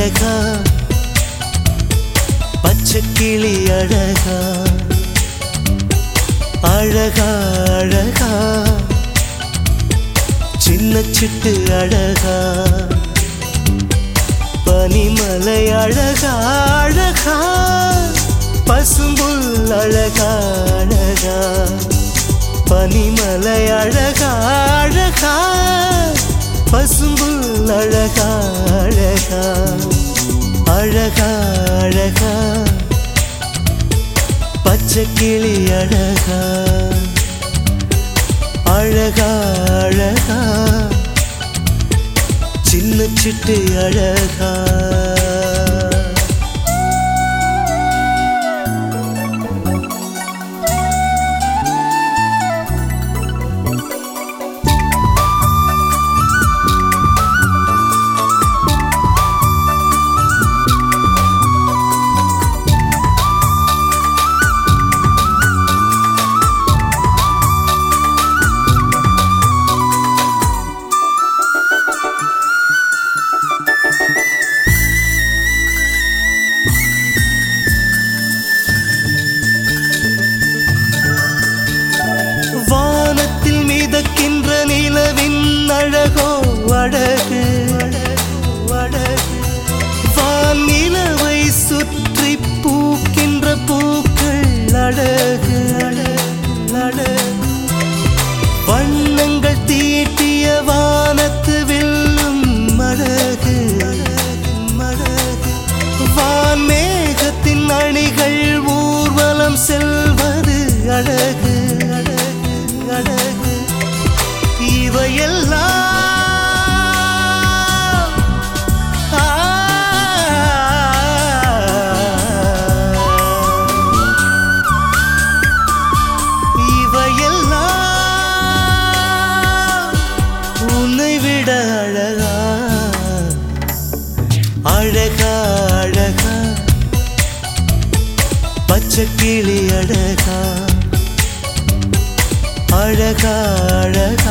அழகா பச்சைக்கிளி அழகா அழகா அழகா சின்ன சிட்டு அழகா பனிமலை அழகா அழகா பசும்புல் அழகா அழகா பனிமலை அழகா அழகா பசும்புல் அழகா அழகா அழகா அழகா பச்சைக்கிளி அழகா அழகா அழகா சின்ன சிட்டு அழகா மிதக்கின்ற நிலவின் அழகோ அழகு வான் நிலவை சுற்றி பூக்கின்ற பூக்கள் அழகு வண்ணங்கள் தீட்டிய வானத்து வெல்லும் அழகு வான் மேகத்தின் அணிகள் ஊர்வலம் செல்வது அழகு அழகு இவையெல்லாம் உன்னை விட அழகா அழகா அழகா பச்சைக்கிளி அழகா அழகா அழகா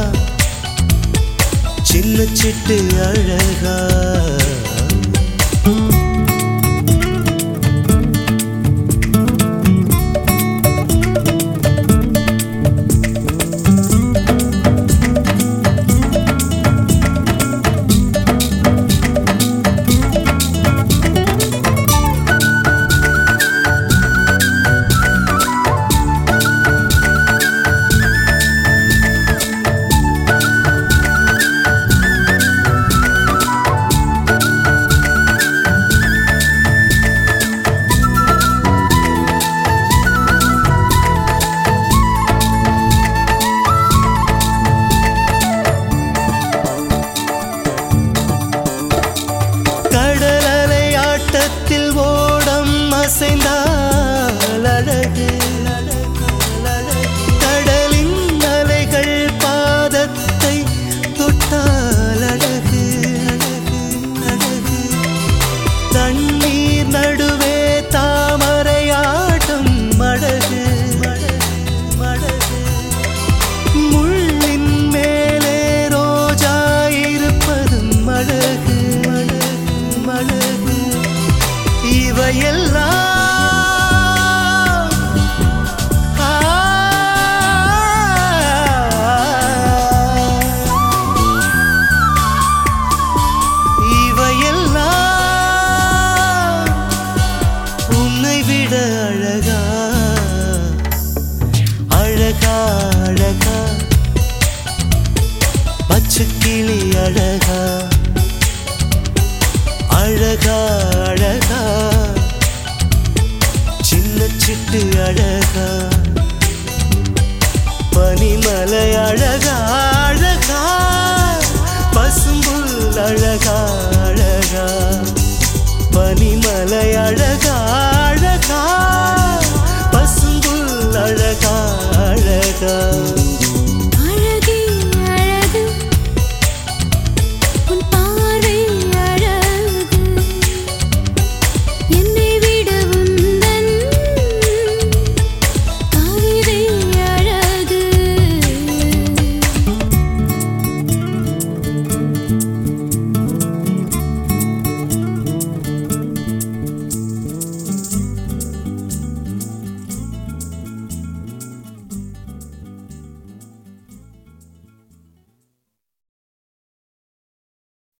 சின்ன சிட்டு அழகா ஓடம் அசைந்தால் அழகு கடலின் அலைகள் பாதத்தை தொட்டால் அழகு தண்ணீர் நடுவே தாமரையாட்டம் அழகு முள்ளின் மேலே ரோஜா இருப்பதும் அழகு இவையெல்லாம் உன்னை விட அழகா அழகா அழகா பச்சைக்கிளி அழகா அழகா அழகா சின்ன சிட்டு அழகா பனிமலை அழகா அழகா பசும்புல் அழகா அழகா பனிமலை அழகா